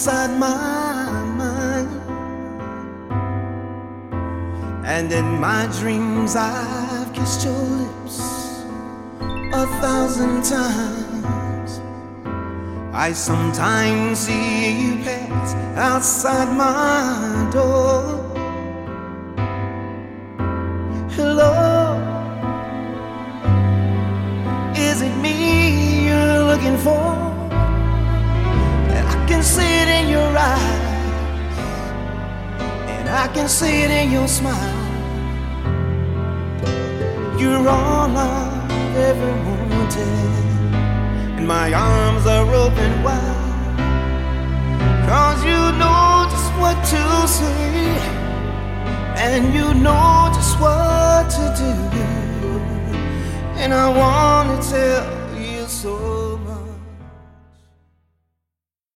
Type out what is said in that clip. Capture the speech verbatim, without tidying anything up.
inside my mind. And in my dreams I've kissed your lips a thousand times. I sometimes see you pass outside my door. Hello, is it me you're looking for? And I can see it in your eyes, and I can see it in your smile. You're all I've ever wanted, and my arms are open wide, 'cause you know just what to say, and you know just what to do, and I want